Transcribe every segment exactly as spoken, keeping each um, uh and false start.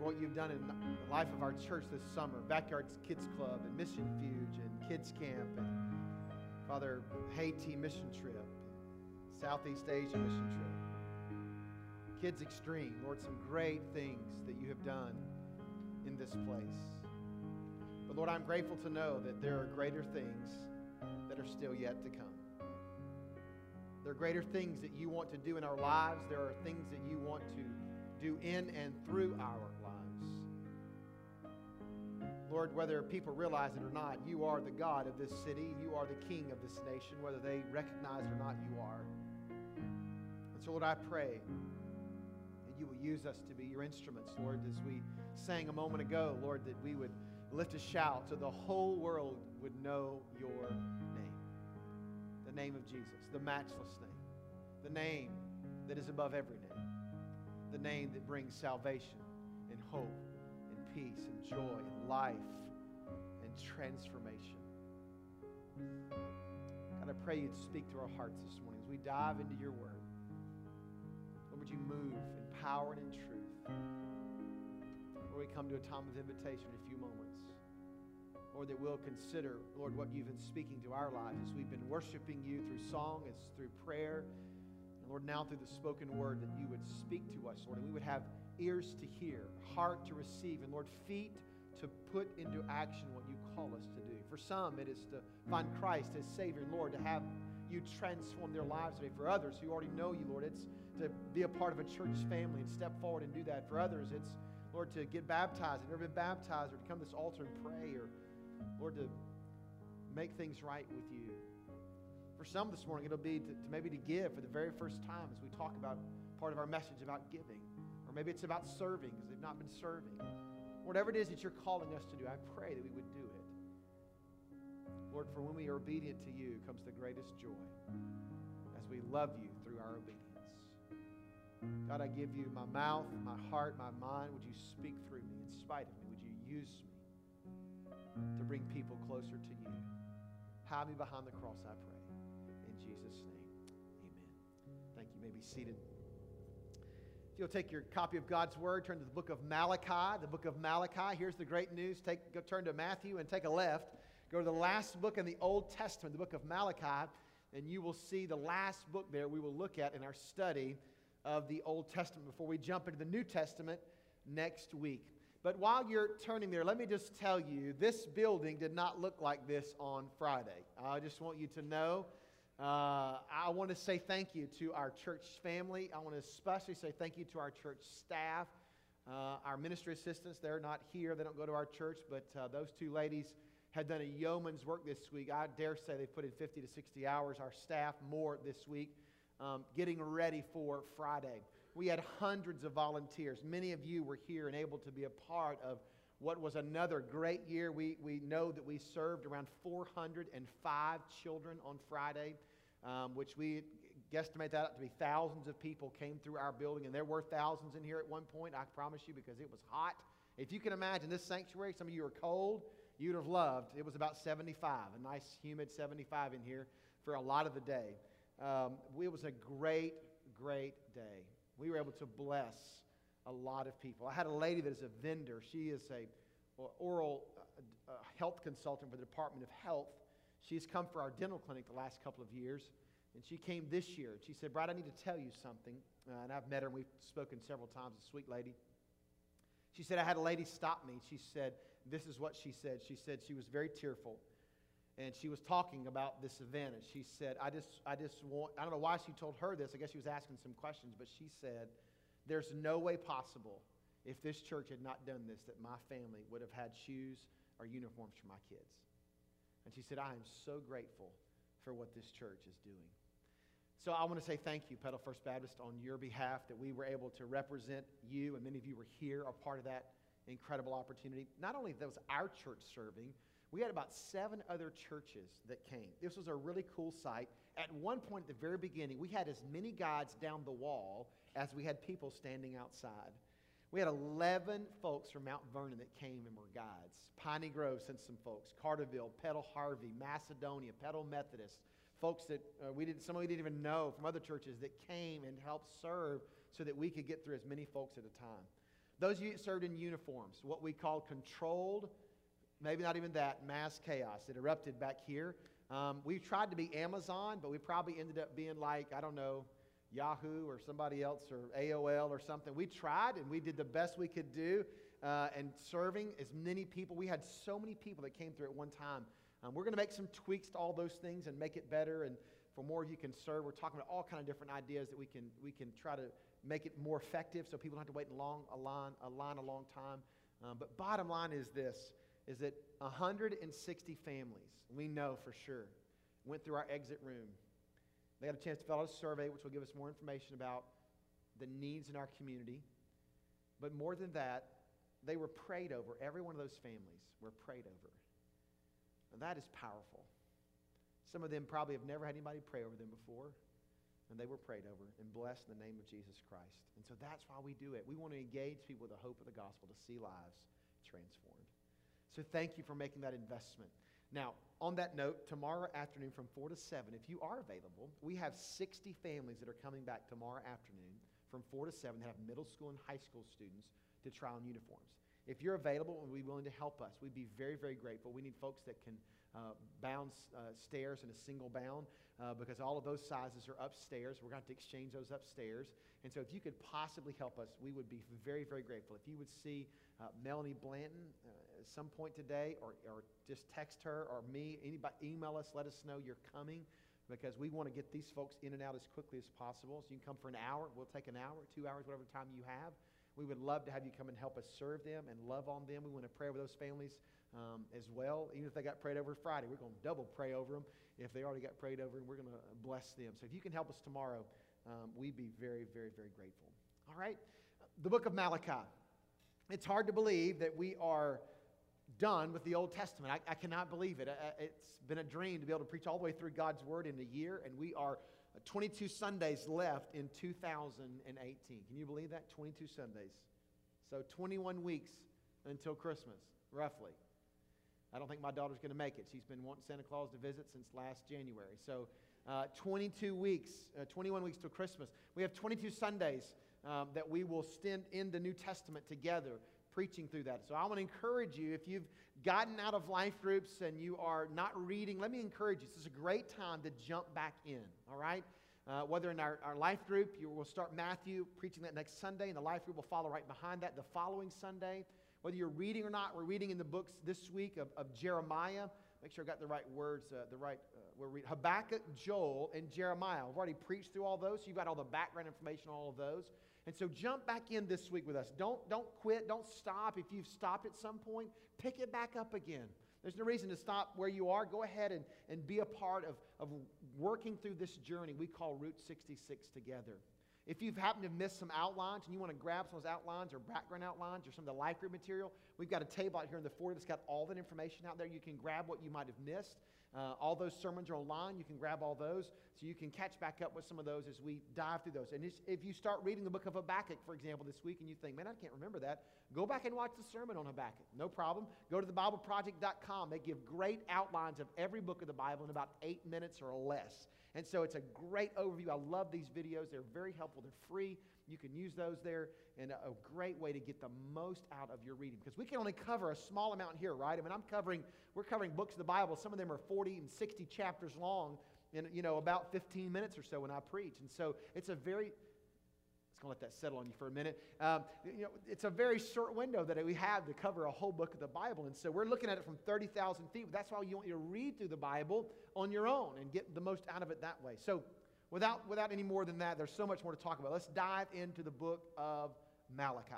for what you've done in the life of our church this summer. Backyard Kids Club and Mission Fuge and Kids Camp and, Father, Haiti mission trip, Southeast Asia mission trip, Kids Extreme. Lord, some great things that you have done in this place. But Lord, I'm grateful to know that there are greater things that are still yet to come. There are greater things that you want to do in our lives. There are things that you want to do in and through our lives. Lord, whether people realize it or not, you are the God of this city. You are the King of this nation. Whether they recognize it or not, you are. And so, Lord, I pray that you will use us to be your instruments, Lord, as we sang a moment ago, Lord, that we would lift a shout so the whole world would know your name. The name of Jesus, the matchless name, the name that is above every name. The name that brings salvation and hope and peace and joy and life and transformation. God, I pray you'd speak to our hearts this morning as we dive into your word. Lord, would you move empowered in truth? Lord, we come to a time of invitation in a few moments. Lord, that we'll consider, Lord, what you've been speaking to our lives as we've been worshiping you through song, as through prayer, Lord, now through the spoken word, that you would speak to us, Lord, and we would have ears to hear, heart to receive, and Lord, feet to put into action what you call us to do. For some, it is to find Christ as Savior and Lord, to have you transform their lives today. For others who already know you, Lord, it's to be a part of a church family and step forward and do that. For others, it's, Lord, to get baptized, never been baptized, or to come to this altar and pray, or, Lord, to make things right with you. For some this morning, it'll be to, to maybe to give for the very first time as we talk about part of our message about giving. Or maybe it's about serving because they've not been serving. Whatever it is that you're calling us to do, I pray that we would do it. Lord, for when we are obedient to you comes the greatest joy as we love you through our obedience. God, I give you my mouth, my heart, my mind. Would you speak through me in spite of me? Would you use me to bring people closer to you? Hide me behind the cross, I pray. In Jesus' name, amen. Thank you. You may be seated. If you'll take your copy of God's Word, turn to the book of Malachi. The book of Malachi. Here's the great news. Take, go, turn to Matthew and take a left. Go to the last book in the Old Testament, the book of Malachi, and you will see the last book there we will look at in our study of the Old Testament before we jump into the New Testament next week. But while you're turning there, let me just tell you, this building did not look like this on Friday. I just want you to know. Uh, I want to say thank you to our church family. I want to especially say thank you to our church staff. Uh, our ministry assistants, they're not here. They don't go to our church, but uh, those two ladies had done a yeoman's work this week. I dare say they put in fifty to sixty hours. Our staff more this week, um, getting ready for Friday. We had hundreds of volunteers. Many of you were here and able to be a part of what was another great year. We, we know that we served around four hundred five children on Friday, um, which we guesstimate that to be thousands of people came through our building, and there were thousands in here at one point, I promise you, because it was hot. If you can imagine this sanctuary, some of you are cold, you'd have loved. It was about seventy-five, a nice humid seventy-five in here for a lot of the day. Um, it was a great, great day. We were able to bless a lot of people. I had a lady that is a vendor. She is a oral uh, health consultant for the Department of Health. She's come for our dental clinic the last couple of years, and she came this year. She said, Brad, I need to tell you something. Uh, and I've met her, and we've spoken several times, a sweet lady. She said, I had a lady stop me. She said, this is what she said. She said she was very tearful, and she was talking about this event, and she said, I just, I just want, I don't know why she told her this. I guess she was asking some questions, but she said, there's no way possible, if this church had not done this, that my family would have had shoes or uniforms for my kids. And she said, I am so grateful for what this church is doing. So I want to say thank you, Petal First Baptist, on your behalf, that we were able to represent you, and many of you were here, a part of that incredible opportunity. Not only that was our church serving, we had about seven other churches that came. This was a really cool sight. At one point at the very beginning, we had as many guides down the wall as we had people standing outside. We had eleven folks from Mount Vernon that came and were guides. Piney Grove sent some folks. Carterville, Petal Harvey, Macedonia, Petal Methodist. Folks that uh, we didn't, some of we didn't even know from other churches that came and helped serve so that we could get through as many folks at a time. Those of you that served in uniforms, what we call controlled, maybe not even that, mass chaos. It erupted back here. Um, we tried to be Amazon, but we probably ended up being like, I don't know, Yahoo or somebody else or A O L or something. We tried and we did the best we could do uh, and serving as many people. We had so many people that came through at one time. Um, we're going to make some tweaks to all those things and make it better. And for more of you can serve, we're talking about all kind of different ideas that we can we can try to make it more effective so people don't have to wait in long, a, line, a line a long time. Um, but bottom line is this, is that one hundred sixty families, we know for sure, went through our exit room. They got a chance to fill out a survey, which will give us more information about the needs in our community. But more than that, they were prayed over. Every one of those families were prayed over. And that is powerful. Some of them probably have never had anybody pray over them before, and they were prayed over and blessed in the name of Jesus Christ. And so that's why we do it. We want to engage people with the hope of the gospel to see lives transformed. So thank you for making that investment. Now, on that note, tomorrow afternoon from four to seven, if you are available, we have sixty families that are coming back tomorrow afternoon from four to seven that have middle school and high school students to try on uniforms. If you're available and we're willing to help us, we'd be very, very grateful. We need folks that can uh, bound uh, stairs in a single bound uh, because all of those sizes are upstairs. We're going to have to exchange those upstairs. And so if you could possibly help us, we would be very, very grateful. If you would see uh, Melanie Blanton uh, at some point today, or, or just text her or me, anybody, email us, let us know you're coming, because we want to get these folks in and out as quickly as possible. So you can come for an hour. We'll take an hour, two hours, whatever time you have. We would love to have you come and help us serve them and love on them. We want to pray over those families um, as well. Even if they got prayed over Friday, we're going to double pray over them if they already got prayed over, and we're going to bless them. So if you can help us tomorrow, um, we'd be very, very, very grateful. All right? The book of Malachi. It's hard to believe that we are done with the Old Testament. I, I cannot believe it. I, it's been a dream to be able to preach all the way through God's Word in a year, and we are twenty-two Sundays left in two thousand eighteen. Can you believe that? twenty-two Sundays. So twenty-one weeks until Christmas, roughly. I don't think my daughter's going to make it. She's been wanting Santa Claus to visit since last January. So uh, twenty-two weeks, uh, twenty-one weeks till Christmas. We have twenty-two Sundays um, that we will spend in the New Testament together, preaching through that. So I want to encourage you, if you've gotten out of life groups and you are not reading, let me encourage you. This is a great time to jump back in, all right? Uh, whether in our, our life group, you will start Matthew, preaching that next Sunday, and the life group will follow right behind that the following Sunday. Whether you're reading or not, we're reading in the books this week of, of Jeremiah. Make sure I got the right words, uh, the right, uh, we're reading Habakkuk, Joel, and Jeremiah. We've already preached through all those, so you've got all the background information on all of those. And so jump back in this week with us. Don't, don't quit. Don't stop. If you've stopped at some point, pick it back up again. There's no reason to stop where you are. Go ahead and, and be a part of, of working through this journey we call Route sixty-six together. If you've happened to miss some outlines and you want to grab some of those outlines or background outlines or some of the life group material, we've got a table out here in the foyer that's got all that information out there. You can grab what you might have missed. Uh, all those sermons are online. You can grab all those so you can catch back up with some of those as we dive through those. And if you start reading the book of Habakkuk, for example, this week and you think, man, I can't remember that, go back and watch the sermon on Habakkuk. No problem. Go to the bible project dot com. They give great outlines of every book of the Bible in about eight minutes or less. And so it's a great overview. I love these videos. They're very helpful. They're free. You can use those there, and a, a great way to get the most out of your reading, because we can only cover a small amount here, right? I mean, I'm covering, we're covering books of the Bible. Some of them are forty and sixty chapters long in, you know, about fifteen minutes or so when I preach. And so it's a very, let's go let that settle on you for a minute. Um, you know, it's a very short window that we have to cover a whole book of the Bible. And so we're looking at it from thirty thousand feet. That's why you want you to read through the Bible on your own and get the most out of it that way. So Without, without any more than that, there's so much more to talk about. Let's dive into the book of Malachi.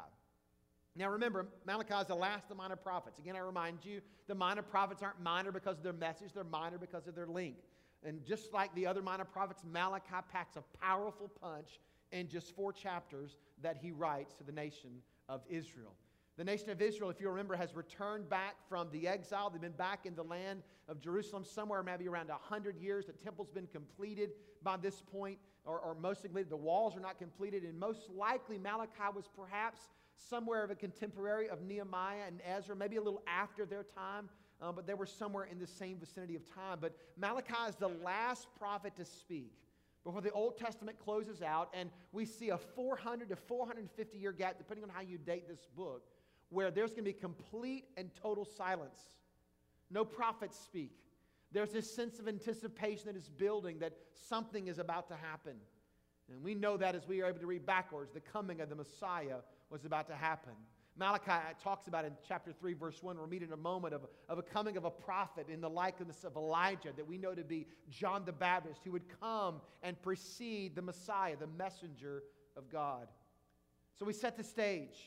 Now remember, Malachi is the last of the minor prophets. Again, I remind you, the minor prophets aren't minor because of their message. They're minor because of their length. And just like the other minor prophets, Malachi packs a powerful punch in just four chapters that he writes to the nation of Israel. The nation of Israel, if you remember, has returned back from the exile. They've been back in the land of Jerusalem somewhere maybe around one hundred years. The temple's been completed by this point, or, or mostly completed. The walls are not completed, and most likely Malachi was perhaps somewhere of a contemporary of Nehemiah and Ezra, maybe a little after their time, uh, but they were somewhere in the same vicinity of time. But Malachi is the last prophet to speak before the Old Testament closes out, and we see a four hundred to four hundred fifty year gap, depending on how you date this book, where there's going to be complete and total silence. No prophets speak. There's this sense of anticipation that is building, that something is about to happen. And we know that as we are able to read backwards, the coming of the Messiah was about to happen. Malachi talks about in chapter three, verse one, we're meeting a moment of, of a coming of a prophet in the likeness of Elijah that we know to be John the Baptist, who would come and precede the Messiah, the messenger of God. So we set the stage.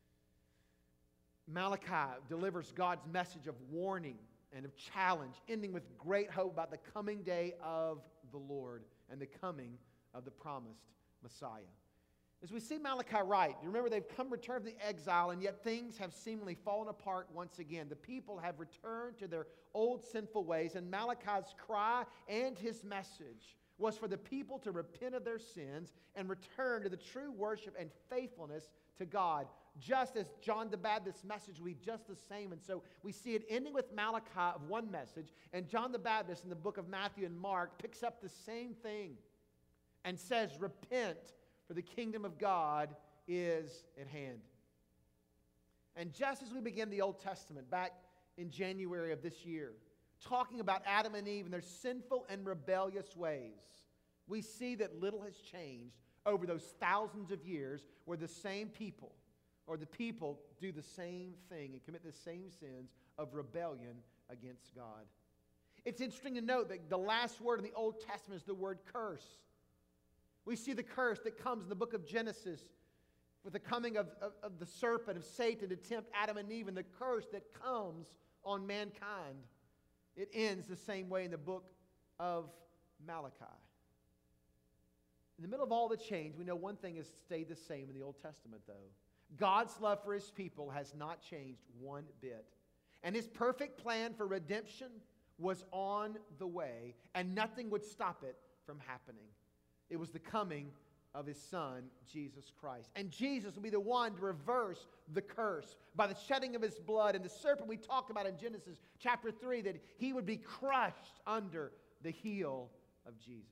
Malachi delivers God's message of warning and of challenge, ending with great hope about the coming day of the Lord and the coming of the promised Messiah. As we see Malachi write, you remember they've come returned from the exile, and yet things have seemingly fallen apart once again. The people have returned to their old sinful ways, and Malachi's cry and his message was for the people to repent of their sins and return to the true worship and faithfulness to God. Just as John the Baptist's message will be just the same. And so we see it ending with Malachi of one message, and John the Baptist in the book of Matthew and Mark picks up the same thing and says, repent, for the kingdom of God is at hand. And just as we begin the Old Testament back in January of this year, talking about Adam and Eve and their sinful and rebellious ways, we see that little has changed over those thousands of years where the same people, or the people, do the same thing and commit the same sins of rebellion against God. It's interesting to note that the last word in the Old Testament is the word curse. We see the curse that comes in the book of Genesis with the coming of, of, of the serpent, of Satan, to tempt Adam and Eve, and the curse that comes on mankind. It ends the same way in the book of Malachi. In the middle of all the change, we know one thing has stayed the same in the Old Testament, though. God's love for his people has not changed one bit. And his perfect plan for redemption was on the way, and nothing would stop it from happening. It was the coming of his Son, Jesus Christ. And Jesus will be the one to reverse the curse by the shedding of his blood. And the serpent we talked about in Genesis chapter three, that he would be crushed under the heel of Jesus.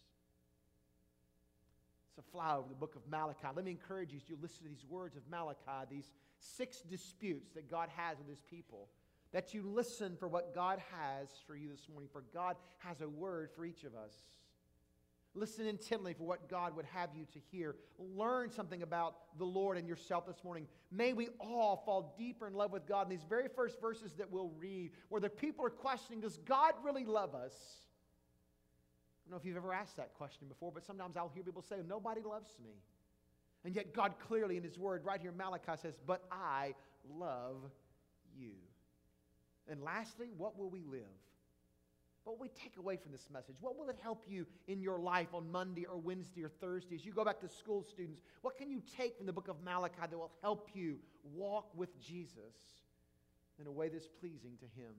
It's a fly over the book of Malachi. Let me encourage you as you listen to these words of Malachi, these six disputes that God has with his people, that you listen for what God has for you this morning, for God has a word for each of us. Listen intently for what God would have you to hear. Learn something about the Lord and yourself this morning. May we all fall deeper in love with God. In these very first verses that we'll read, where the people are questioning, does God really love us? I don't know if you've ever asked that question before, but sometimes I'll hear people say, nobody loves me. And yet God clearly in his word, right here, Malachi says, but I love you. And lastly, what will we live? What will we take away from this message? What will it help you in your life on Monday or Wednesday or Thursday as you go back to school, students? What can you take from the book of Malachi that will help you walk with Jesus in a way that's pleasing to him?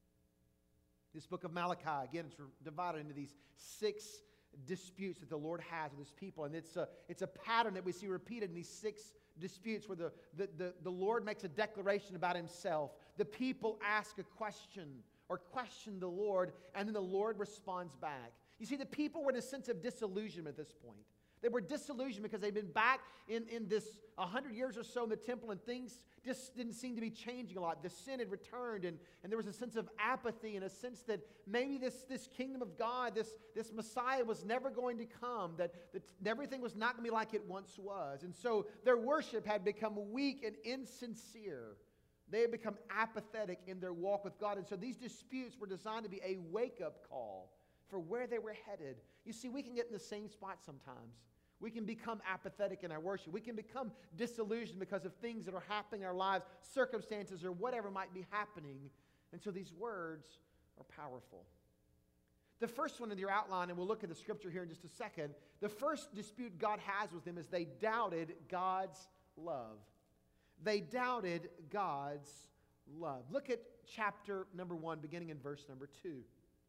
This book of Malachi, again, it's divided into these six disputes that the Lord has with his people. And it's a, it's a pattern that we see repeated in these six disputes where the, the, the, the Lord makes a declaration about himself. The people ask a question or question the Lord, and then the Lord responds back. You see, the people were in a sense of disillusionment at this point. They were disillusioned because they'd been back in, in this one hundred years or so in the temple, and things just didn't seem to be changing a lot. The sin had returned, and, and there was a sense of apathy and a sense that maybe this, this kingdom of God, this, this Messiah was never going to come, that, that everything was not going to be like it once was. And so their worship had become weak and insincere. They had become apathetic in their walk with God. And so these disputes were designed to be a wake-up call for where they were headed. You see, we can get in the same spot sometimes. We can become apathetic in our worship. We can become disillusioned because of things that are happening in our lives, circumstances, or whatever might be happening. And so these words are powerful. The first one in your outline, and we'll look at the scripture here in just a second, the first dispute God has with them is they doubted God's love. They doubted God's love. Look at chapter number one, beginning in verse number two.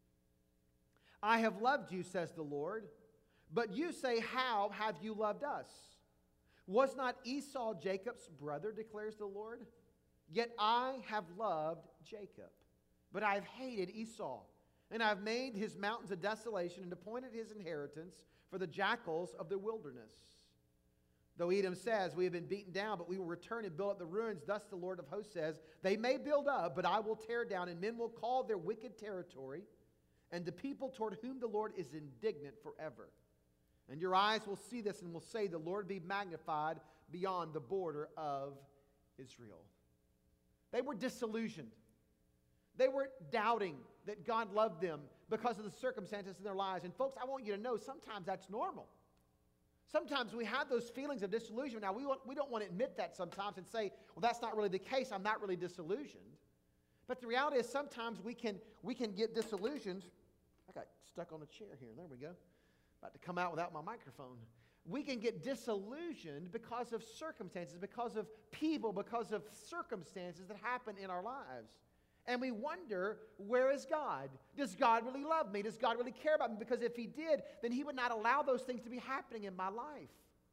I have loved you, says the Lord, but you say, how have you loved us? Was not Esau Jacob's brother, declares the Lord? Yet I have loved Jacob, but I have hated Esau, And I have made his mountains a desolation and appointed his inheritance for the jackals of the wilderness. Though Edom says, we have been beaten down, but we will return and build up the ruins. Thus the Lord of hosts says, they may build up, but I will tear down, and men will call their wicked territory, and the people toward whom the Lord is indignant forever. And your eyes will see this and will say, the Lord be magnified beyond the border of Israel. They were disillusioned. They were doubting that God loved them because of the circumstances in their lives. And folks, I want you to know sometimes that's normal. Sometimes we have those feelings of disillusionment. Now, we, want, we don't want to admit that sometimes and say, well, that's not really the case. I'm not really disillusioned. But the reality is sometimes we can, we can get disillusioned. I got stuck on a chair here. There we go. About to come out without my microphone. We can get disillusioned because of circumstances, because of people, because of circumstances that happen in our lives. And we wonder, where is God? Does God really love me? Does God really care about me? Because if He did, then He would not allow those things to be happening in my life.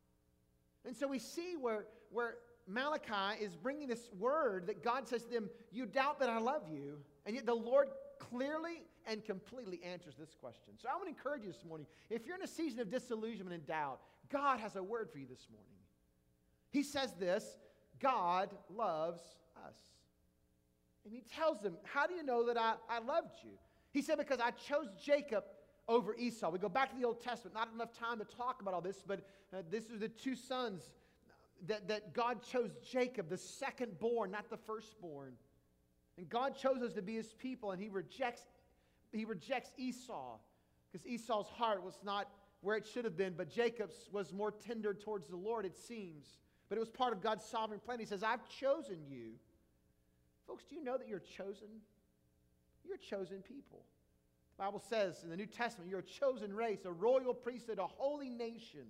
And so we see where, where Malachi is bringing this word that God says to them, you doubt that I love you. And yet the Lord clearly and completely answers this question. So I want to encourage you this morning, if you're in a season of disillusionment and doubt, God has a word for you this morning. He says this, God loves us. And he tells them, how do you know that I, I loved you? He said, because I chose Jacob over Esau. We go back to the Old Testament. Not enough time to talk about all this, but uh, this are the two sons that, that God chose Jacob, the second born, not the firstborn. And God chose us to be his people, and he rejects, he rejects Esau because Esau's heart was not where it should have been, but Jacob's was more tender towards the Lord, it seems. But it was part of God's sovereign plan. He says, I've chosen you. Folks, do you know that you're chosen? You're a chosen people. The Bible says in the New Testament, you're a chosen race, a royal priesthood, a holy nation.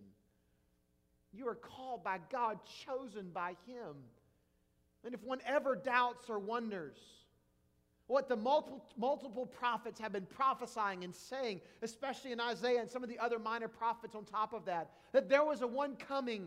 You are called by God, chosen by him. And if one ever doubts or wonders what the multiple, multiple prophets have been prophesying and saying, especially in Isaiah and some of the other minor prophets on top of that, that there was a one coming,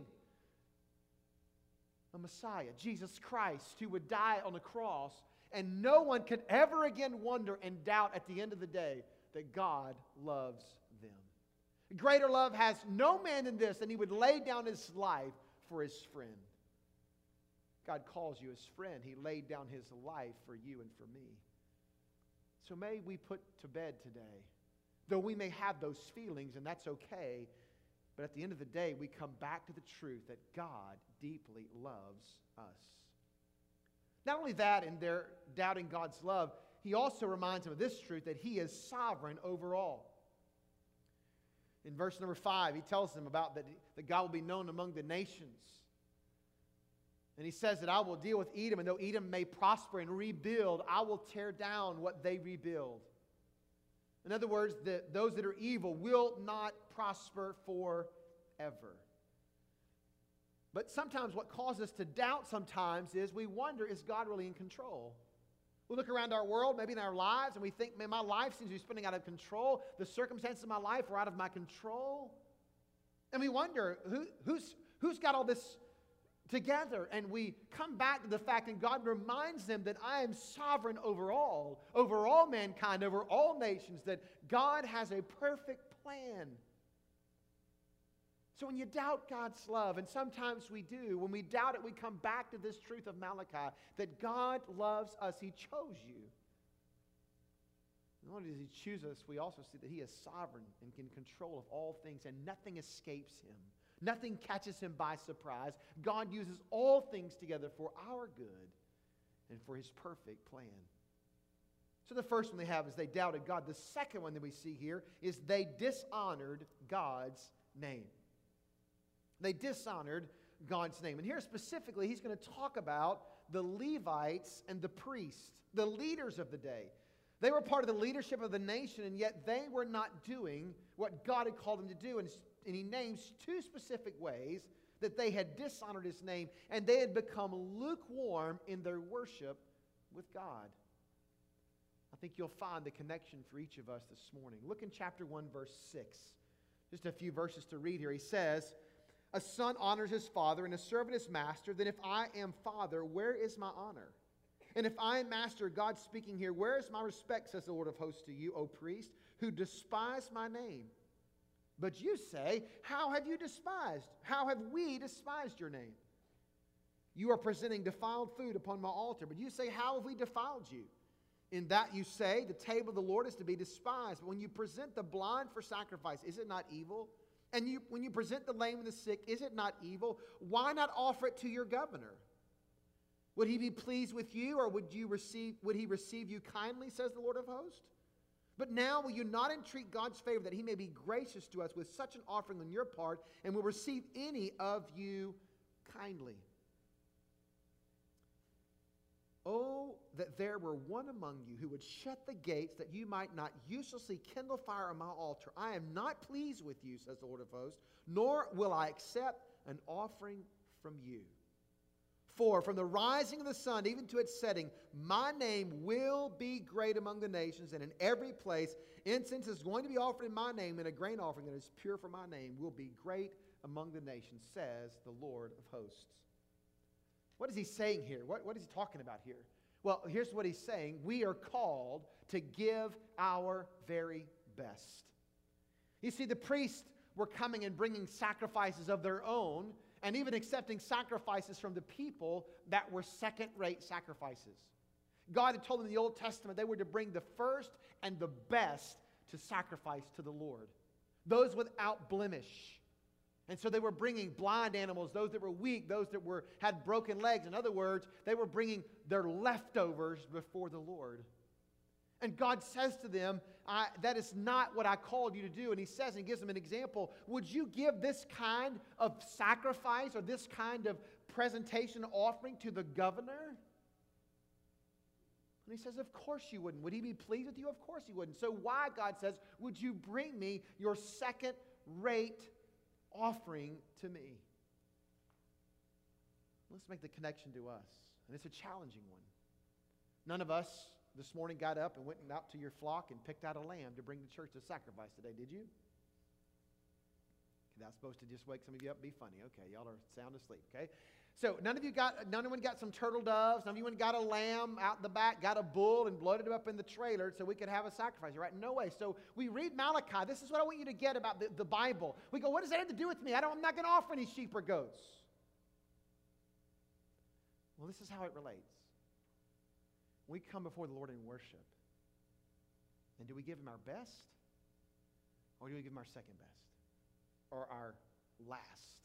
a Messiah, Jesus Christ, who would die on a cross, and no one could ever again wonder and doubt at the end of the day that God loves them. Greater love has no man than this, and he would lay down his life for his friend. God calls you his friend. He laid down his life for you and for me. So may we put to bed today, though we may have those feelings, and that's okay, but at the end of the day, we come back to the truth that God deeply loves us. Not only that, in their doubting God's love, he also reminds them of this truth, that he is sovereign over all. In verse number five, he tells them about that, that God will be known among the nations. And he says that I will deal with Edom, and though Edom may prosper and rebuild, I will tear down what they rebuild. In other words, the, those that are evil will not prosper forever. But sometimes what causes us to doubt sometimes is we wonder, is God really in control? We look around our world, maybe in our lives, and we think, man, my life seems to be spinning out of control. The circumstances of my life are out of my control. And we wonder, who, who's, who's got all this together? And we come back to the fact, and God reminds them that I am sovereign over all, over all mankind, over all nations, that God has a perfect plan. So when you doubt God's love, and sometimes we do, when we doubt it, we come back to this truth of Malachi, that God loves us. He chose you. Not only does he choose us, we also see that he is sovereign and in control of all things, and nothing escapes him. Nothing catches him by surprise. God uses all things together for our good and for his perfect plan. So the first one they have is they doubted God. The second one that we see here is they dishonored God's name. They dishonored God's name. And here specifically, he's going to talk about the Levites and the priests, the leaders of the day. They were part of the leadership of the nation, and yet they were not doing what God had called them to do. And, and he names two specific ways that they had dishonored his name, and they had become lukewarm in their worship with God. I think you'll find the connection for each of us this morning. Look in chapter one, verse six. Just a few verses to read here. He says, a son honors his father and a servant his master. Then if I am father, where is my honor? And if I am master, God speaking here, where is my respect, says the Lord of hosts to you, O priest, who despise my name? But you say, how have you despised? How have we despised your name? You are presenting defiled food upon my altar. But you say, how have we defiled you? In that you say, the table of the Lord is to be despised. But when you present the blind for sacrifice, is it not evil? And you, when you present the lame and the sick, is it not evil? Why not offer it to your governor? Would he be pleased with you, or would you receive, would he receive you kindly, says the Lord of hosts? But now will you not entreat God's favor, that he may be gracious to us with such an offering on your part, and will receive any of you kindly? Oh, that there were one among you who would shut the gates, that you might not uselessly kindle fire on my altar. I am not pleased with you, says the Lord of hosts, nor will I accept an offering from you. For from the rising of the sun even to its setting, my name will be great among the nations, and in every place incense is going to be offered in my name, and a grain offering that is pure for my name will be great among the nations, says the Lord of hosts. What is he saying here? What, what is he talking about here? Well, here's what he's saying. We are called to give our very best. You see, the priests were coming and bringing sacrifices of their own, and even accepting sacrifices from the people that were second-rate sacrifices. God had told them in the Old Testament they were to bring the first and the best to sacrifice to the Lord. Those without blemish. And so they were bringing blind animals, those that were weak, those that were had broken legs. In other words, they were bringing their leftovers before the Lord. And God says to them, I, that is not what I called you to do. And he says, and gives them an example, would you give this kind of sacrifice or this kind of presentation offering to the governor? And he says, of course you wouldn't. Would he be pleased with you? Of course he wouldn't. So why, God says, would you bring me your second-rate offering to me? Let's make the connection to us. And it's a challenging one. None of us this morning got up and went out to your flock and picked out a lamb to bring to church to sacrifice today, did you? That's supposed to just wake some of you up and be funny. Okay, y'all are sound asleep, okay? So none of you got, none of you got some turtle doves, none of you got a lamb out the back, got a bull and bloated it up in the trailer so we could have a sacrifice, right? No way. So we read Malachi. This is what I want you to get about the, the Bible. We go, what does that have to do with me? I don't, I'm not going to offer any sheep or goats. Well, this is how it relates. We come before the Lord in worship. And do we give him our best? Or do we give him our second best? Or our last?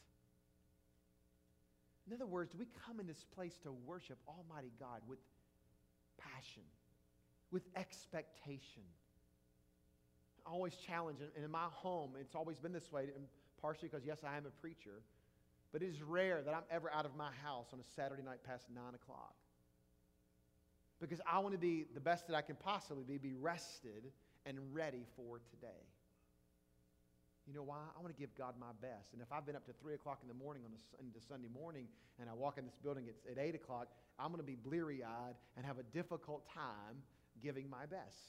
In other words, do we come in this place to worship Almighty God with passion, with expectation? I always challenge, and in my home, it's always been this way, and partially because, yes, I am a preacher, but it is rare that I'm ever out of my house on a Saturday night past nine o'clock. Because I want to be the best that I can possibly be, be rested and ready for today. You know why? I want to give God my best. And if I've been up to three o'clock in the morning on a, into Sunday morning and I walk in this building at, at eight o'clock, I'm going to be bleary-eyed and have a difficult time giving my best.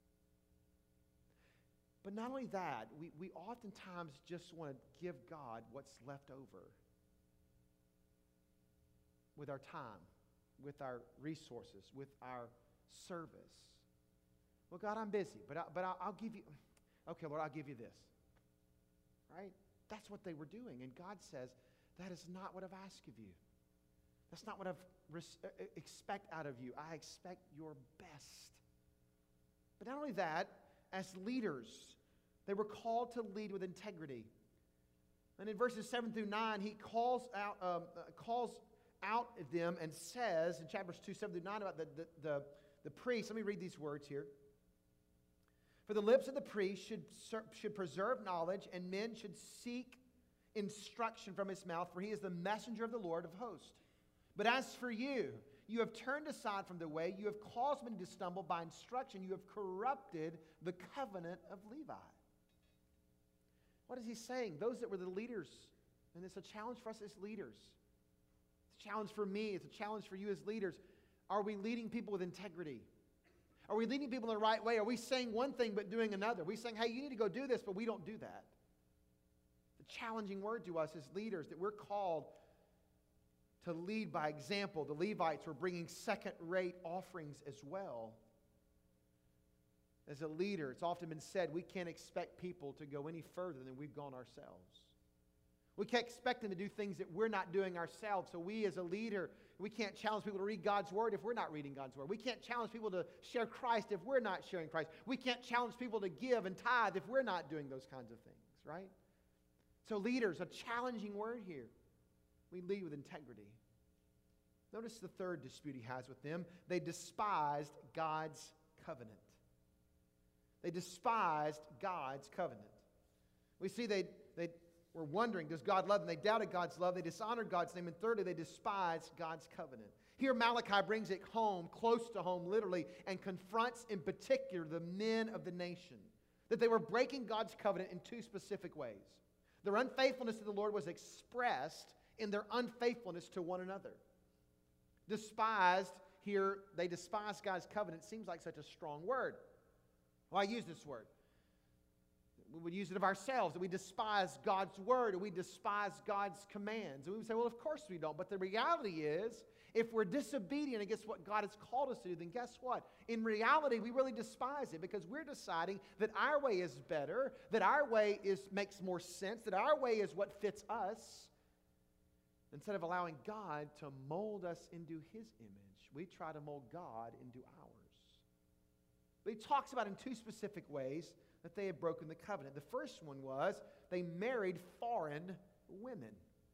But not only that, we, we oftentimes just want to give God what's left over with our time, with our resources, with our service. Well, God, I'm busy, but, I, but I'll, I'll give you, okay, Lord, I'll give you this. Right? That's what they were doing. And God says, that is not what I've asked of you. That's not what I res- expect out of you. I expect your best. But not only that, as leaders, they were called to lead with integrity. And in verses seven through nine, he calls out, um, uh, calls out of them and says, in chapters two, seven through nine, about the, the, the, the priests. Let me read these words here. For the lips of the priest should, should preserve knowledge, and men should seek instruction from his mouth, for he is the messenger of the Lord of hosts. But as for you, you have turned aside from the way, you have caused many to stumble by instruction, you have corrupted the covenant of Levi. What is he saying? Those that were the leaders, and it's a challenge for us as leaders. It's a challenge for me, it's a challenge for you as leaders. Are we leading people with integrity? Are we leading people in the right way? Are we saying one thing but doing another? Are we saying, hey, you need to go do this, but we don't do that? It's a challenging word to us as leaders that we're called to lead by example. The Levites were bringing second-rate offerings as well. As a leader, it's often been said, we can't expect people to go any further than we've gone ourselves. We can't expect them to do things that we're not doing ourselves. So we as a leader, we can't challenge people to read God's Word if we're not reading God's Word. We can't challenge people to share Christ if we're not sharing Christ. We can't challenge people to give and tithe if we're not doing those kinds of things, right? So leaders, a challenging word here. We lead with integrity. Notice the third dispute he has with them. They despised God's covenant. They despised God's covenant. We see they, they were wondering, does God love them? They doubted God's love. They dishonored God's name. And thirdly, they despised God's covenant. Here Malachi brings it home, close to home literally, and confronts in particular the men of the nation. That they were breaking God's covenant in two specific ways. Their unfaithfulness to the Lord was expressed in their unfaithfulness to one another. Despised, here they despised God's covenant. Seems like such a strong word. Well, I use this word. We would use it of ourselves, that we despise God's word, or we despise God's commands. And we would say, well, of course we don't. But the reality is, if we're disobedient against what God has called us to do, then guess what? In reality, we really despise it because we're deciding that our way is better, that our way is makes more sense, that our way is what fits us, instead of allowing God to mold us into His image. We try to mold God into ours. But he talks about in two specific ways that they had broken the covenant. The first one was they married foreign women.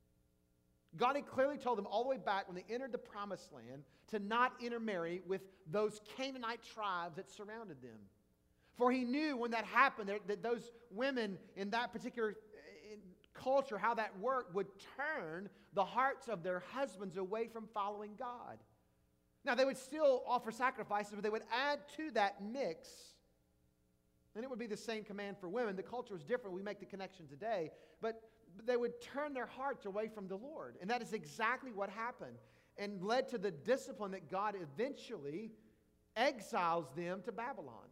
God had clearly told them all the way back when they entered the promised land to not intermarry with those Canaanite tribes that surrounded them. For he knew when that happened that, that those women in that particular culture, how that worked, would turn the hearts of their husbands away from following God. Now, they would still offer sacrifices, but they would add to that mix, and it would be the same command for women. The culture was different. We make the connection today, but they would turn their hearts away from the Lord. And that is exactly what happened and led to the discipline that God eventually exiles them to Babylon.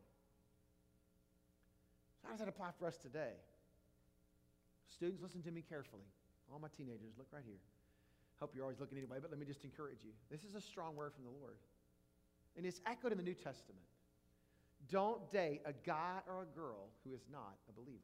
So how does that apply for us today? Students, listen to me carefully. All my teenagers, look right here. Hope you're always looking anyway, but let me just encourage you. This is a strong word from the Lord. And it's echoed in the New Testament. Don't date a guy or a girl who is not a believer.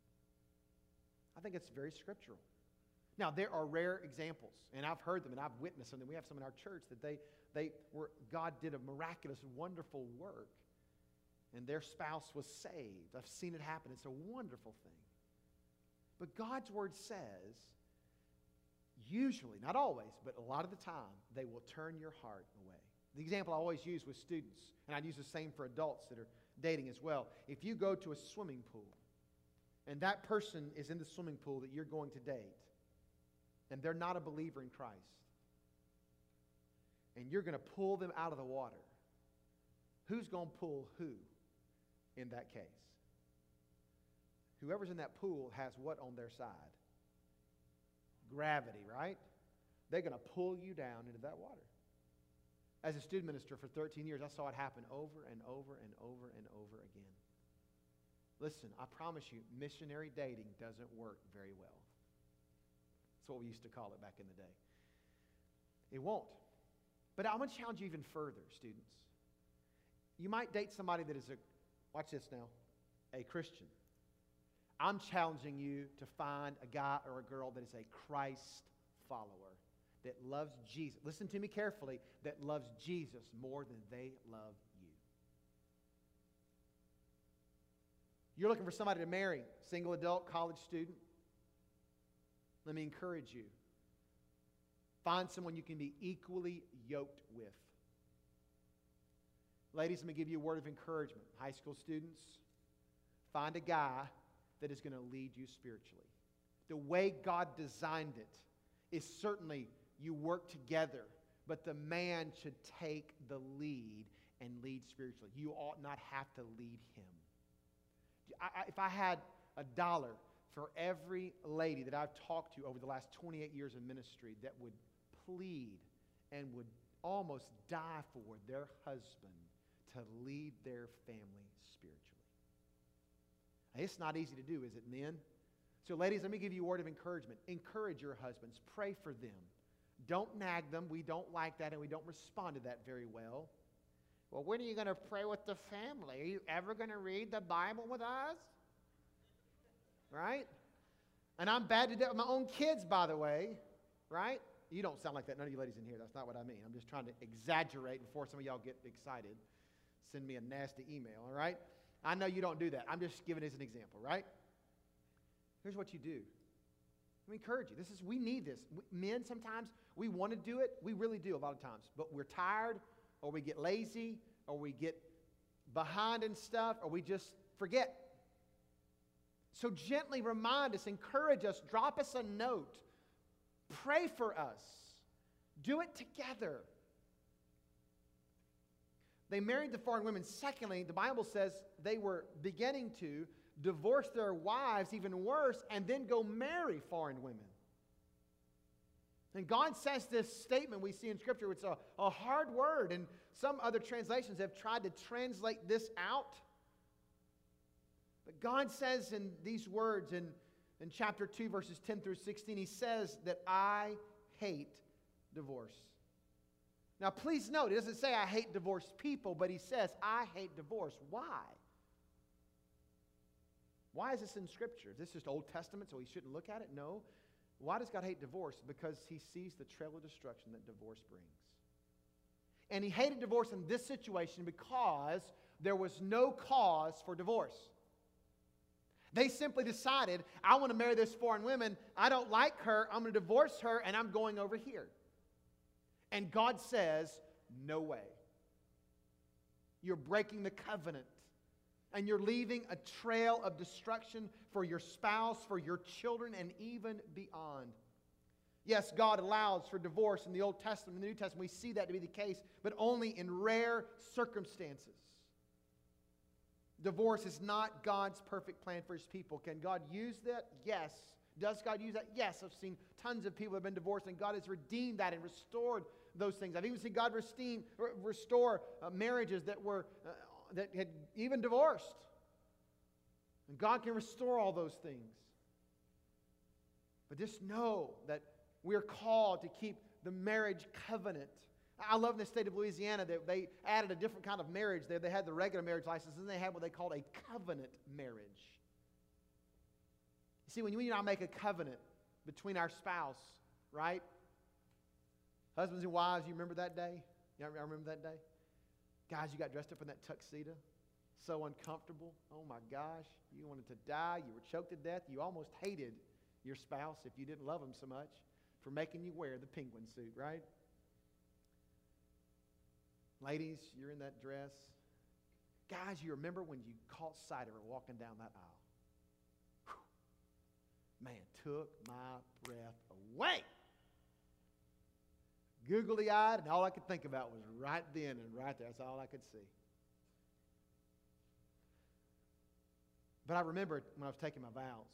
I think it's very scriptural. Now, there are rare examples, and I've heard them, and I've witnessed them, and we have some in our church that they, they were, God did a miraculous, wonderful work, and their spouse was saved. I've seen it happen. It's a wonderful thing. But God's word says, usually, not always, but a lot of the time, they will turn your heart away. The example I always use with students, and I'd use the same for adults that are dating as well. If you go to a swimming pool, and that person is in the swimming pool that you're going to date, and they're not a believer in Christ, and you're going to pull them out of the water, who's going to pull who in that case? Whoever's in that pool has what on their side? Gravity, right? They're going to pull you down into that water. As a student minister for thirteen years, I saw it happen over and over and over and over again. Listen, I promise you, missionary dating doesn't work very well. That's what we used to call it back in the day. It won't. But I'm going to challenge you even further, students. You might date somebody that is a, watch this now, a Christian. I'm challenging you to find a guy or a girl that is a Christ follower, that loves Jesus. Listen to me carefully, that loves Jesus more than they love you. You're looking for somebody to marry, single adult, college student. Let me encourage you. Find someone you can be equally yoked with. Ladies, let me give you a word of encouragement. High school students, find a guy that is going to lead you spiritually. The way God designed it is certainly you work together, but the man should take the lead and lead spiritually. You ought not have to lead him. I, I, if I had a dollar for every lady that I've talked to over the last twenty-eight years of ministry that would plead and would almost die for their husband to lead their family spiritually. It's not easy to do, is it, men? So, ladies, let me give you a word of encouragement. Encourage your husbands. Pray for them. don't nag them. We don't like that, and we don't respond to that very well. Well, when are you going to pray with the family? Are you ever going to read the Bible with us? Right? And I'm bad to do it with my own kids, by the way. Right? You don't sound like that. None of you ladies in here. That's not what I mean. I'm just trying to exaggerate before some of y'all get excited. Send me a nasty email, all right? I know you don't do that. I'm just giving it as an example, right? Here's what you do. Let me encourage you. This is, we need this. We, men, sometimes, we want to do it. We really do a lot of times. But we're tired, or we get lazy, or we get behind in stuff, or we just forget. So gently remind us, encourage us, drop us a note. Pray for us. Do it together. They married the foreign women. Secondly, the Bible says they were beginning to divorce their wives, even worse, and then go marry foreign women. And God says this statement we see in Scripture. It's a, a hard word, and some other translations have tried to translate this out. But God says in these words in, in chapter two, verses ten through sixteen, He says that I hate divorce. Now, please note, it doesn't say I hate divorced people, but He says I hate divorce. Why? Why is this in Scripture? Is this just Old Testament, so we shouldn't look at it? No. Why does God hate divorce? Because He sees the trail of destruction that divorce brings. And He hated divorce in this situation because there was no cause for divorce. They simply decided, I want to marry this foreign woman. I don't like her. I'm going to divorce her, and I'm going over here. And God says, no way. You're breaking the covenant. And you're leaving a trail of destruction for your spouse, for your children, and even beyond. Yes, God allows for divorce in the Old Testament and the New Testament. We see that to be the case, but only in rare circumstances. Divorce is not God's perfect plan for His people. Can God use that? Yes. Does God use that? Yes. I've seen tons of people who have been divorced, and God has redeemed that and restored those things. I've even seen God restore, restore uh, marriages that were uh, that had even divorced. And God can restore all those things. But just know that we're called to keep the marriage covenant. I love in the state of Louisiana that they added a different kind of marriage there. They had the regular marriage license, and they had what they called a covenant marriage. You see, when you and I make a covenant between our spouse, right? Husbands and wives, you remember that day? You remember that day? Guys, you got dressed up in that tuxedo. So uncomfortable. Oh my gosh. You wanted to die. You were choked to death. You almost hated your spouse, if you didn't love him so much, for making you wear the penguin suit, right? Ladies, you're in that dress. Guys, you remember when you caught sight of her walking down that aisle. Whew. Man, took my breath away. Googly-eyed, and all I could think about was right then and right there. That's all I could see. But I remembered when I was taking my vows,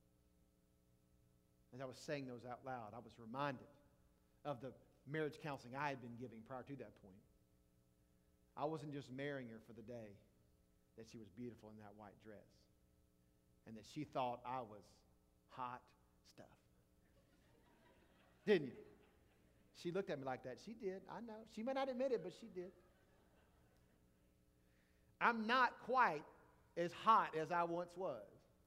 as I was saying those out loud, I was reminded of the marriage counseling I had been giving prior to that point. I wasn't just marrying her for the day that she was beautiful in that white dress and that she thought I was hot stuff. Didn't you? She looked at me like that. She did. I know. She may not admit it, but she did. I'm not quite as hot as I once was.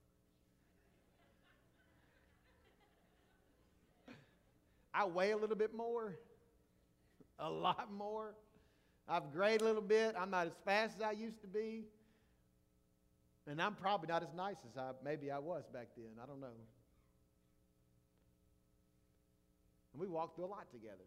I weigh a little bit more, a lot more. I've grayed a little bit. I'm not as fast as I used to be. And I'm probably not as nice as I maybe I was back then. I don't know. And we walked through a lot together.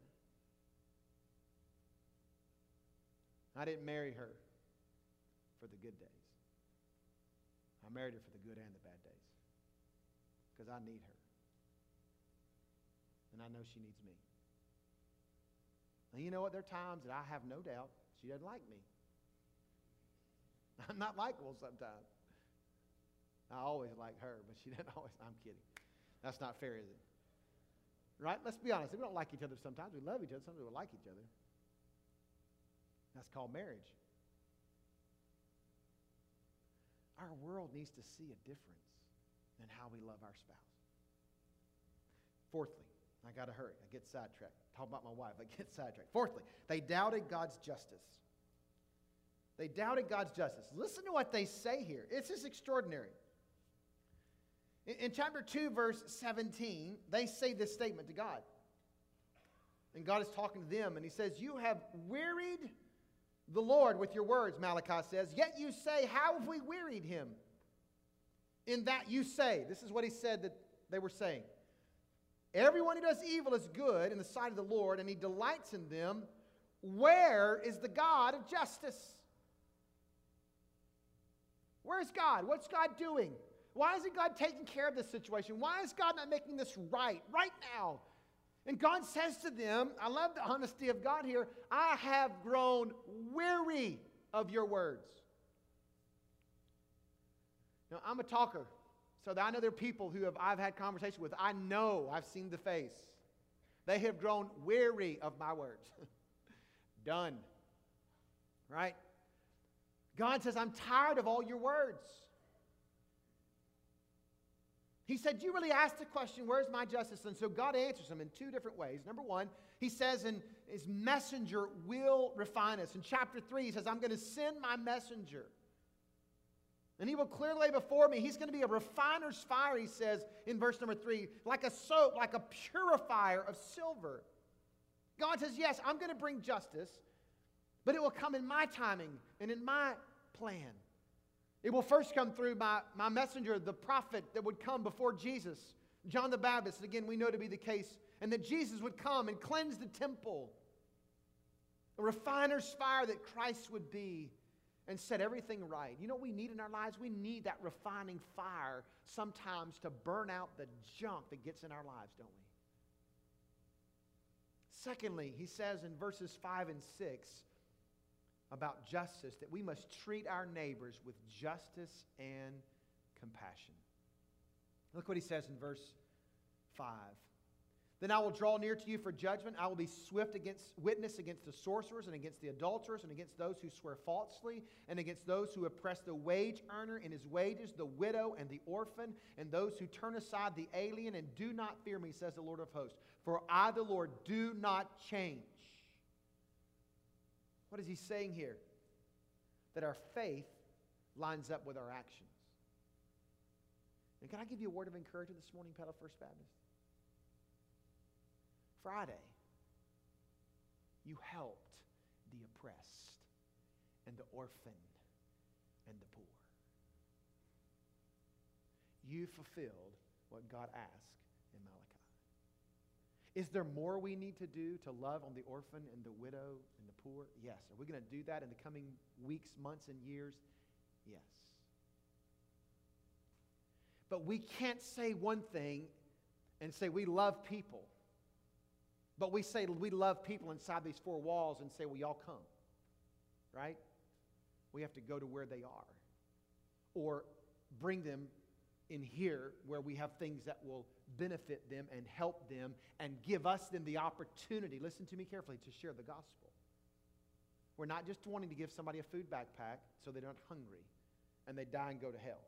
I didn't marry her for the good days. I married her for the good and the bad days. Because I need her. And I know she needs me. And you know what? There are times that I have no doubt she doesn't like me. I'm not likable sometimes. I always like her, but she doesn't always. I'm kidding. That's not fair, is it? Right? Let's be honest. We don't like each other sometimes. We love each other. Sometimes we like each other. That's called marriage. Our world needs to see a difference in how we love our spouse. Fourthly, I got to hurry. I get sidetracked. Talk about my wife. I get sidetracked. Fourthly, they doubted God's justice. They doubted God's justice. Listen to what they say here. It's just extraordinary. In, in chapter two, verse seventeen, they say this statement to God. And God is talking to them, and he says, you have wearied the Lord with your words, Malachi says, yet you say, how have we wearied him? In that you say, this is what he said that they were saying. Everyone who does evil is good in the sight of the Lord, and he delights in them. Where is the God of justice? Where is God? What's God doing? Why isn't God taking care of this situation? Why is God not making this right, right now? And God says to them, I love the honesty of God here, I have grown weary of your words. Now, I'm a talker, so that I know there are people who have, I've had conversation with. I know, I've seen the face. They have grown weary of my words. Done. Right? God says, I'm tired of all your words. He said, you really asked the question, where's my justice? And so God answers him in two different ways. Number one, he says, and his messenger will refine us. In chapter three, he says, I'm going to send my messenger. And he will clearly lay before me. He's going to be a refiner's fire, he says in verse number three, like a soap, like a purifier of silver. God says, yes, I'm going to bring justice, but it will come in my timing and in my plan. It will first come through my, my messenger, the prophet that would come before Jesus, John the Baptist, and again we know to be the case, and that Jesus would come and cleanse the temple. A refiner's fire that Christ would be and set everything right. You know what we need in our lives? We need that refining fire sometimes to burn out the junk that gets in our lives, don't we? Secondly, he says in verses five and six about justice that we must treat our neighbors with justice and compassion. Look what he says in verse five. Then I will draw near to you for judgment. I will be swift against witness against the sorcerers and against the adulterers and against those who swear falsely and against those who oppress the wage earner in his wages, the widow and the orphan, and those who turn aside the alien and do not fear me, says the Lord of hosts. For I, the Lord, do not change. What is he saying here? That our faith lines up with our actions. And can I give you a word of encouragement this morning, Petal First Baptist? Friday, you helped the oppressed and the orphan and the poor. You fulfilled what God asked in Malachi. Is there more we need to do to love on the orphan and the widow and the poor? Yes. Are we going to do that in the coming weeks, months, and years? Yes. But we can't say one thing and say we love people. But we say we love people inside these four walls and say, well, y'all come. Right? We have to go to where they are. Or bring them in here where we have things that will benefit them and help them and give us then the opportunity, listen to me carefully, to share the gospel. We're not just wanting to give somebody a food backpack so they're not hungry and they die and go to hell.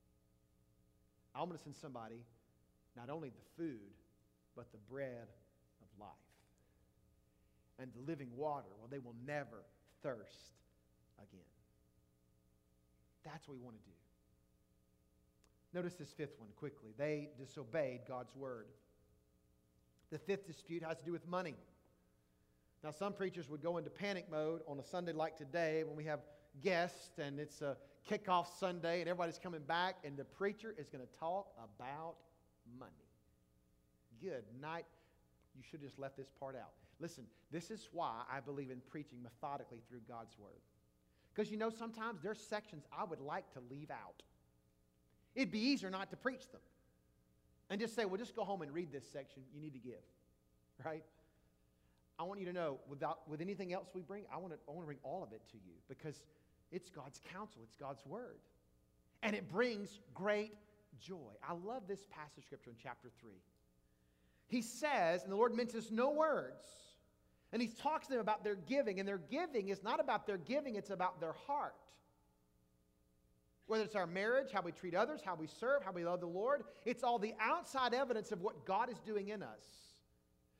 I want to send somebody not only the food, but the bread of life and the living water where they will never thirst again. That's what we want to do. Notice this fifth one quickly. They disobeyed God's word. The fifth dispute has to do with money. Now, some preachers would go into panic mode on a Sunday like today when we have guests and it's a kickoff Sunday and everybody's coming back and the preacher is going to talk about money. Good night. You should have just left this part out. Listen, this is why I believe in preaching methodically through God's word. Because you know, sometimes there's sections I would like to leave out. It'd be easier not to preach them. And just say, well, just go home and read this section you need to give. Right? I want you to know, without with anything else we bring, I want to, I want to bring all of it to you. Because it's God's counsel. It's God's word. And it brings great joy. I love this passage of Scripture in chapter three. He says, and the Lord mentions no words, and he talks to them about their giving. And their giving is not about their giving, it's about their heart. Whether it's our marriage, how we treat others, how we serve, how we love the Lord, it's all the outside evidence of what God is doing in us.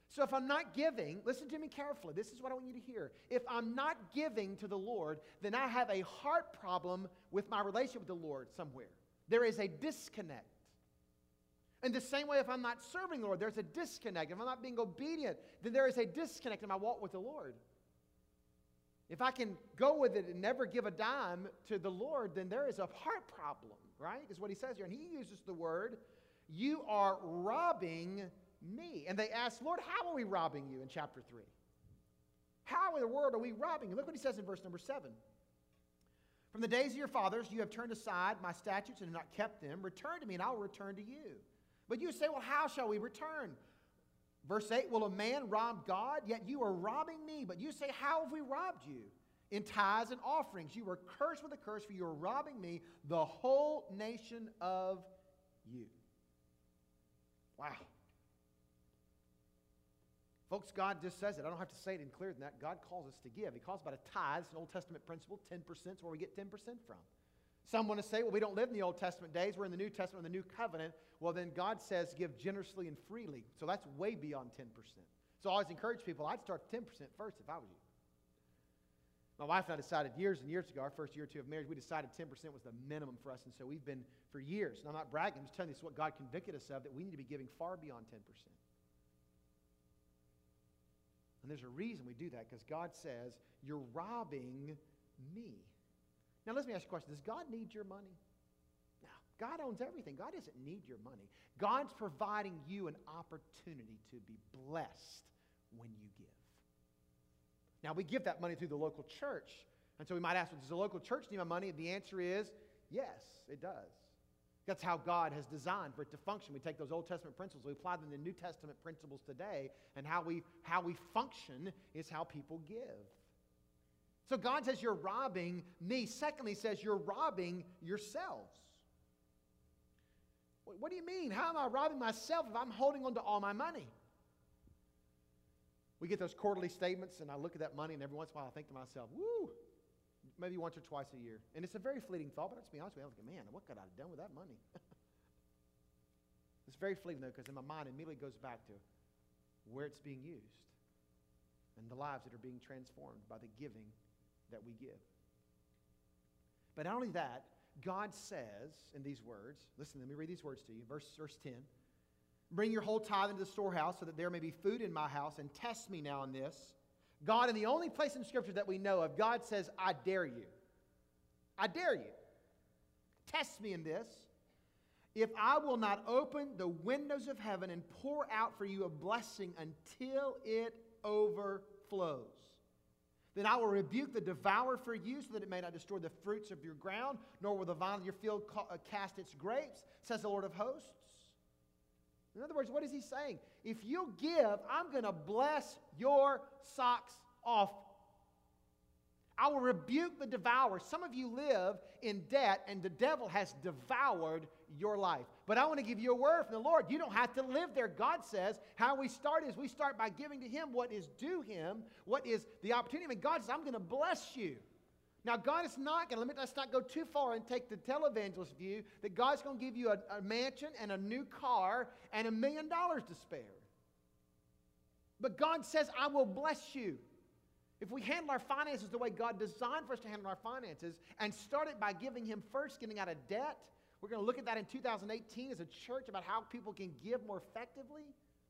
So if I'm not giving, listen to me carefully. This is what I want you to hear. If I'm not giving to the Lord, then I have a heart problem with my relationship with the Lord somewhere. There is a disconnect. In the same way, if I'm not serving the Lord, there's a disconnect. If I'm not being obedient, then there is a disconnect in my walk with the Lord. If I can go with it and never give a dime to the Lord, then there is a heart problem, right? Is what he says here. And he uses the word, you are robbing me. And they ask, Lord, how are we robbing you in chapter three? How in the world are we robbing you? Look what he says in verse number seven. From the days of your fathers, you have turned aside my statutes and have not kept them. Return to me, and I will return to you. But you say, well, how shall we return? Verse eight, will a man rob God? Yet you are robbing me. But you say, how have we robbed you? In tithes and offerings. You were cursed with a curse, for you are robbing me, the whole nation of you. Wow. Folks, God just says it. I don't have to say it any clearer than that. God calls us to give. He calls about a tithe. It's an Old Testament principle. ten percent is where we get ten percent from. Some want to say, well, we don't live in the Old Testament days. We're in the New Testament, in the New Covenant. Well, then God says give generously and freely. So that's way beyond ten percent. So I always encourage people, I'd start ten percent first if I was you. My wife and I decided years and years ago, our first year or two of marriage, we decided ten percent was the minimum for us. And so we've been for years, and I'm not bragging, I'm just telling you this is what God convicted us of, that we need to be giving far beyond ten percent. And there's a reason we do that, because God says, you're robbing me. Now, let me ask you a question. Does God need your money? No. God owns everything. God doesn't need your money. God's providing you an opportunity to be blessed when you give. Now, we give that money through the local church. And so we might ask, well, does the local church need my money? The answer is yes, it does. That's how God has designed for it to function. We take those Old Testament principles, we apply them to New Testament principles today, and how we, how we function is how people give. So God says you're robbing me. Secondly, he says you're robbing yourselves. What do you mean? How am I robbing myself if I'm holding on to all my money? We get those quarterly statements, and I look at that money, and every once in a while I think to myself, woo, maybe once or twice a year. And it's a very fleeting thought, but let's be honest with you, I was like, man, what could I have done with that money? It's very fleeting, though, because in my mind it immediately goes back to where it's being used and the lives that are being transformed by the giving that we give. But not only that, God says in these words, listen, let me read these words to you. Verse, verse ten, bring your whole tithe into the storehouse so that there may be food in my house, and test me now in this. God, in the only place in Scripture that we know of, God says, I dare you. I dare you. Test me in this. If I will not open the windows of heaven and pour out for you a blessing until it overflows, then I will rebuke the devourer for you, so that it may not destroy the fruits of your ground, nor will the vine of your field cast its grapes, says the Lord of hosts. In other words, what is he saying? If you give, I'm going to bless your socks off. I will rebuke the devourer. Some of you live in debt, and the devil has devoured your life. But I want to give you a word from the Lord. You don't have to live there. God says how we start is we start by giving to him what is due him, what is the opportunity. And God says, I'm going to bless you. Now, God is not going to, let me, let's not go too far and take the televangelist view that God's going to give you a, a mansion and a new car and a million dollars to spare. But God says, I will bless you. If we handle our finances the way God designed for us to handle our finances and start it by giving him first, getting out of debt, we're going to look at that in two thousand eighteen as a church about how people can give more effectively.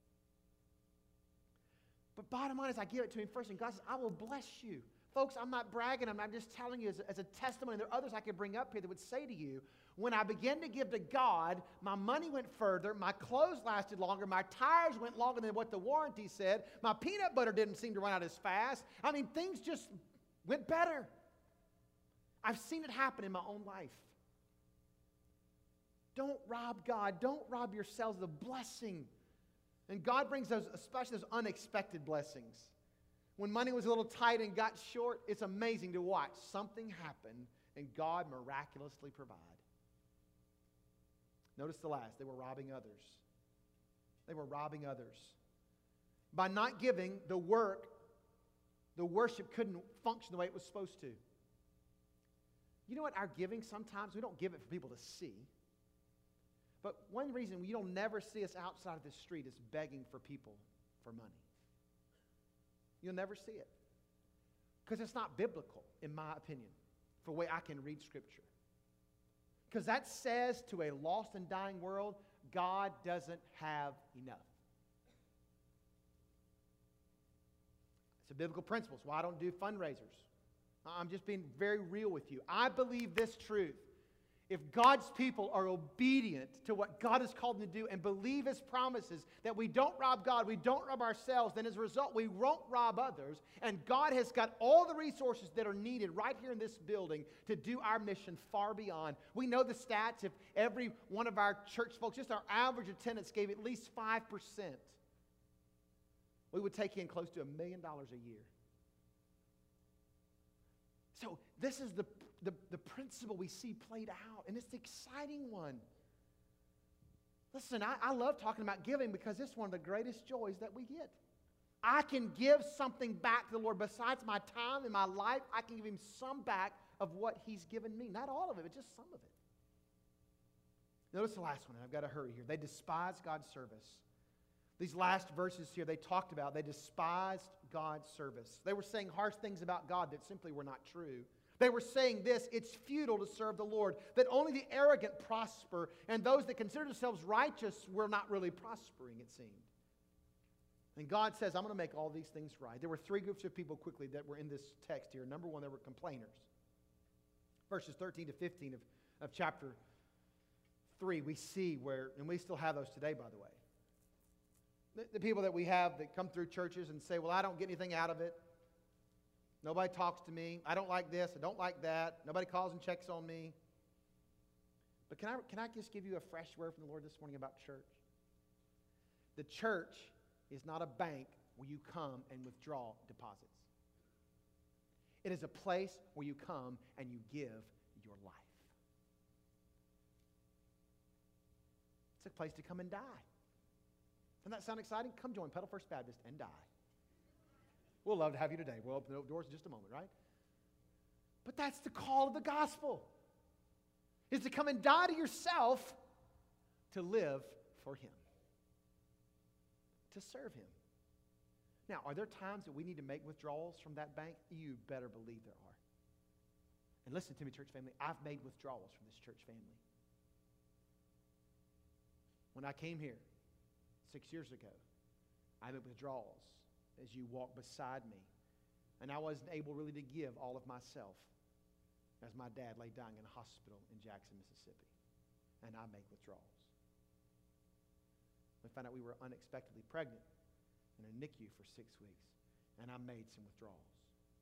But bottom line is I give it to him first, and God says, I will bless you. Folks, I'm not bragging. I'm, I'm just telling you as a, as a testimony. There are others I could bring up here that would say to you, when I began to give to God, my money went further, my clothes lasted longer, my tires went longer than what the warranty said, my peanut butter didn't seem to run out as fast. I mean, things just went better. I've seen it happen in my own life. Don't rob God. Don't rob yourselves of the blessing. And God brings those, especially those unexpected blessings. When money was a little tight and got short, it's amazing to watch something happen and God miraculously provide. Notice the last. They were robbing others. They were robbing others. By not giving, the work, the worship couldn't function the way it was supposed to. You know what? Our giving, sometimes we don't give it for people to see. But one reason you'll never see us outside of this street is begging for people for money. You'll never see it. Because it's not biblical, in my opinion, for the way I can read Scripture. Because that says to a lost and dying world, God doesn't have enough. It's a biblical principle. It's why I don't do fundraisers. I'm just being very real with you. I believe this truth. If God's people are obedient to what God has called them to do and believe His promises, that we don't rob God, we don't rob ourselves, then as a result, we won't rob others. And God has got all the resources that are needed right here in this building to do our mission far beyond. We know the stats. If every one of our church folks, just our average attendance, gave at least five percent, we would take in close to a million dollars a year. So this is the The, the principle we see played out, and it's the exciting one. Listen, I, I love talking about giving because it's one of the greatest joys that we get. I can give something back to the Lord. Besides my time and my life, I can give Him some back of what He's given me. Not all of it, but just some of it. Notice the last one, and I've got to hurry here. They despised God's service. These last verses here, they talked about, they despised God's service. They were saying harsh things about God that simply were not true. They were saying this, it's futile to serve the Lord, that only the arrogant prosper, and those that consider themselves righteous were not really prospering, it seemed. And God says, I'm going to make all these things right. There were three groups of people quickly that were in this text here. Number one, there were complainers. Verses thirteen to fifteen of, of chapter three, we see where, and we still have those today, by the way. The, the people that we have that come through churches and say, well, I don't get anything out of it. Nobody talks to me. I don't like this. I don't like that. Nobody calls and checks on me. But can I, can I just give you a fresh word from the Lord this morning about church? The church is not a bank where you come and withdraw deposits. It is a place where you come and you give your life. It's a place to come and die. Doesn't that sound exciting? Come join Pedal First Baptist and die. We'll love to have you today. We'll open the doors in just a moment, right? But that's the call of the gospel, is to come and die to yourself to live for Him, to serve Him. Now, are there times that we need to make withdrawals from that bank? You better believe there are. And listen to me, church family, I've made withdrawals from this church family. When I came here six years ago, I made withdrawals as you walk beside me. And I wasn't able really to give all of myself as my dad lay dying in a hospital in Jackson, Mississippi. And I made withdrawals. We found out we were unexpectedly pregnant in a N I C U for six weeks. And I made some withdrawals.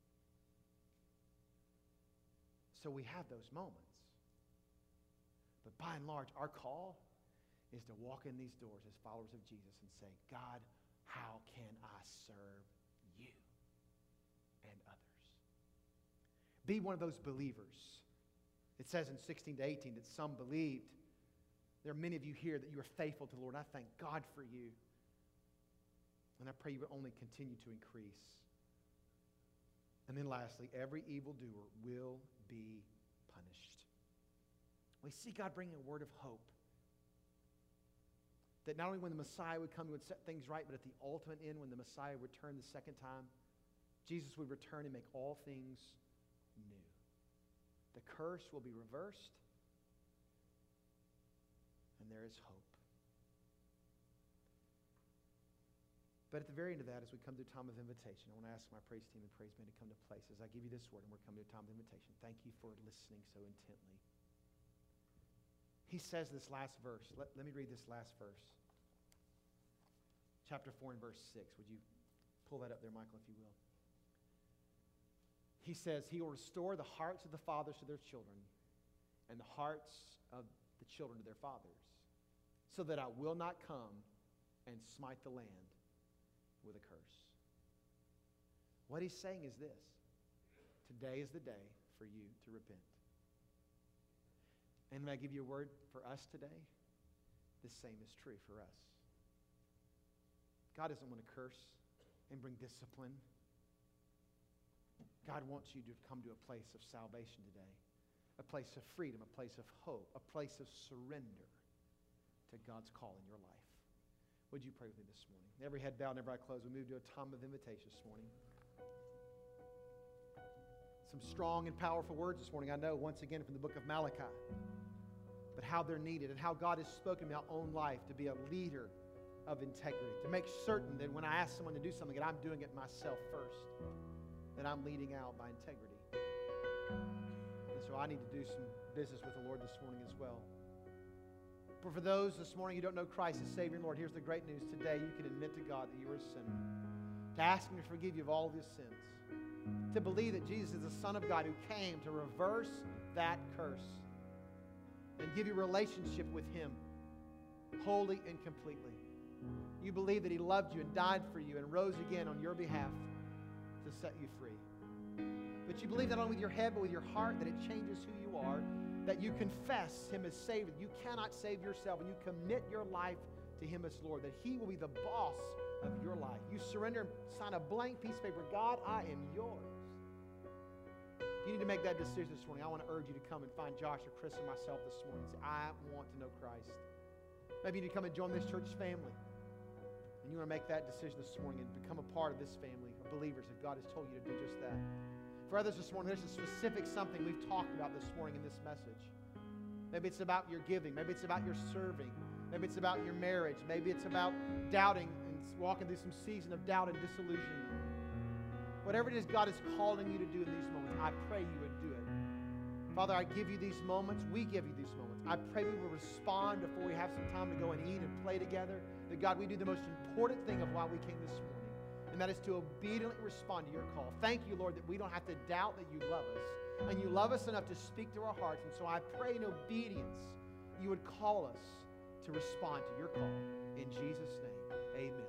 So we have those moments. But by and large, our call is to walk in these doors as followers of Jesus and say, God, how can I serve you and others? Be one of those believers. It says in sixteen to eighteen that some believed. There are many of you here that you are faithful to the Lord. I thank God for you. And I pray you will only continue to increase. And then lastly, every evildoer will be punished. We see God bringing a word of hope. That not only when the Messiah would come, he would set things right, but at the ultimate end, when the Messiah returned the second time, Jesus would return and make all things new. The curse will be reversed, and there is hope. But at the very end of that, as we come to a time of invitation, I want to ask my praise team and praise band to come to place as I give you this word, and we're coming to a time of invitation. Thank you for listening so intently. He says this last verse. Let, let me read this last verse. Chapter four and verse six. Would you pull that up there, Michael, if you will? He says, He will restore the hearts of the fathers to their children and the hearts of the children to their fathers, so that I will not come and smite the land with a curse. What he's saying is this. Today is the day for you to repent. And when I give you a word for us today, the same is true for us. God doesn't want to curse and bring discipline. God wants you to come to a place of salvation today, a place of freedom, a place of hope, a place of surrender to God's call in your life. Would you pray with me this morning? Every head bowed and every eye closed. We move to a time of invitation this morning. Some strong and powerful words this morning, I know, once again from the book of Malachi. But how they're needed and how God has spoken in my own life to be a leader of integrity. To make certain that when I ask someone to do something, that I'm doing it myself first. That I'm leading out by integrity. And so I need to do some business with the Lord this morning as well. For, for those this morning who don't know Christ as Savior and Lord, here's the great news. Today you can admit to God that you are a sinner. To ask Him to forgive you of all of your sins. To believe that Jesus is the Son of God who came to reverse that curse and give you a relationship with Him wholly and completely. You believe that He loved you and died for you and rose again on your behalf to set you free. But you believe not only with your head but with your heart that it changes who you are, that you confess Him as Savior. You cannot save yourself, and you commit your life to Him as Lord, that He will be the boss of your life. You surrender and sign a blank piece of paper. God, I am yours. If you need to make that decision this morning, I want to urge you to come and find Josh or Chris or myself this morning and say, I want to know Christ. Maybe you need to come and join this church family. And you want to make that decision this morning and become a part of this family of believers if God has told you to do just that. For others this morning, there's a specific something we've talked about this morning in this message. Maybe it's about your giving. Maybe it's about your serving. Maybe it's about your marriage. Maybe it's about doubting and walking through some season of doubt and disillusionment. Whatever it is God is calling you to do in these moments, I pray you would do it. Father, I give you these moments. We give you these moments. I pray we will respond before we have some time to go and eat and play together. That God, we do the most important thing of why we came this morning. And that is to obediently respond to your call. Thank you, Lord, that we don't have to doubt that you love us. And you love us enough to speak to our hearts. And so I pray in obedience, you would call us to respond to your call. In Jesus' name, amen.